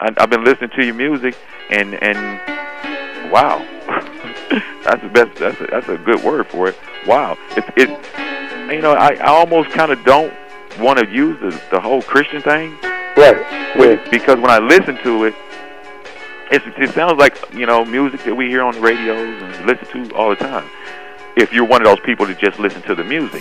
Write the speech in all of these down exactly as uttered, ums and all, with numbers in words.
I, I've been listening to your music, and and wow, that's the best. That's a, that's a good word for it. Wow, it it. You know, I, I almost kind of don't want to use the the whole Christian thing, right? Yeah. Because when I listen to it, it it sounds like, you know, music that we hear on the radios and listen to all the time. If you're one of those people that just listen to the music.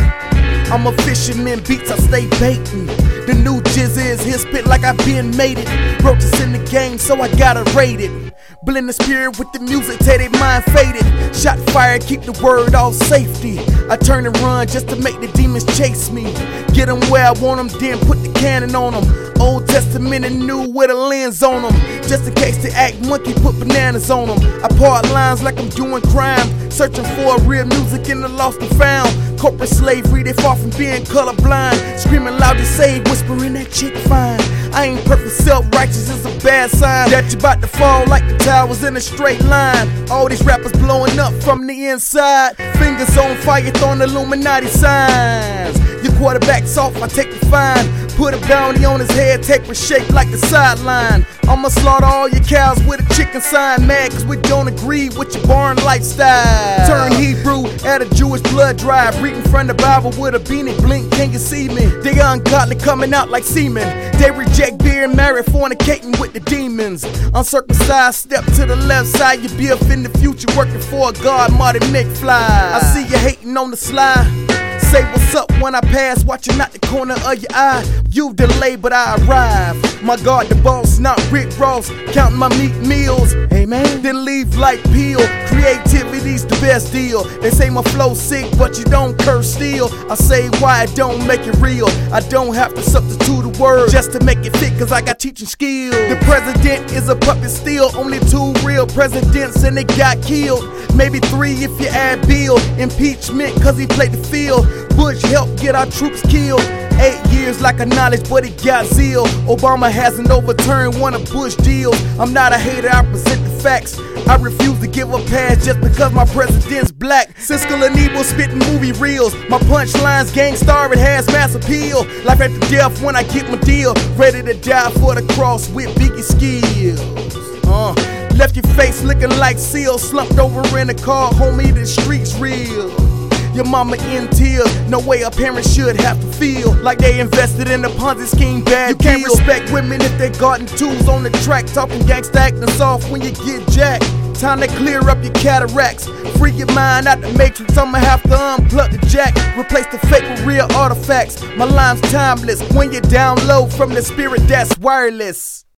I'm a fisherman, beats I stay baiting. The new jizz is his spit like I been made it. Roaches in the game, so I gotta rate it. Blend the spirit with the music, till they mind faded. Shot fire, keep the word all safety. I turn and run just to make the demons chase me. Get them where I want them, then put the cannon on them. Old Testament and new with a lens on them. Just in case they act monkey, put bananas on them. I part lines like I'm doing crime. Searching for real music in the lost and found. Corporate slavery, they far from being colorblind. Screaming loud to save, whispering that chick fine. I ain't perfect, self-righteous is a bad sign. That you about to fall like the towers in a straight line. All these rappers blowing up from the inside. Fingers on fire, throwing Illuminati signs. Your quarterback's off, I take the fine. Put a bounty on his head, take a shake like the sideline. I'ma slaughter all your cows with a chicken sign. Mad cause we don't agree with your barn lifestyle. Turn Hebrew, add a Jewish blood drive. Reading from the Bible with a beanie, blink, can you see me? They ungodly coming out like semen. They reject being married, fornicating with the demons. Uncircumcised, step to the left side. You be up in the future working for a God, Marty McFly. I see you hating on the sly. Say what's up when I pass, watching out the corner of your eye. You delay, but I arrive. My God, the boss, not Rick Ross. Counting my meat meals, amen. Then leave like peel. Creativity's the best deal. They say my flow sick, but you don't curse still. I say why I don't make it real. I don't have to substitute a word just to make it fit, cause I got teaching skills. The president is a puppet still. Only two real presidents and they got killed. Maybe three if you add Bill. Impeachment cause he played the field. Bush helped get our troops killed. Eight years like a knowledge, but he got zeal. Obama hasn't overturned one of Bush deals. I'm not a hater, I present the facts. I refuse to give a pass just because my president's black. Siskel and Ebel spitting movie reels. My punchlines gang star, it has mass appeal. Life after death when I get my deal. Ready to die for the cross with Biggie skills. Uh, left your face looking like Seal. Slumped over in a car, homie, the streets real. Your mama in tears, no way a parent should have to feel like they invested in a Ponzi scheme bad. You can't deal. Respect women if they garden tools on the track. Talking gangsta, acting soft when you get jacked. Time to clear up your cataracts. Free your mind out the matrix, I'ma have to unplug the jack. Replace the fake with real artifacts. My lime's timeless when you download from the spirit that's wireless.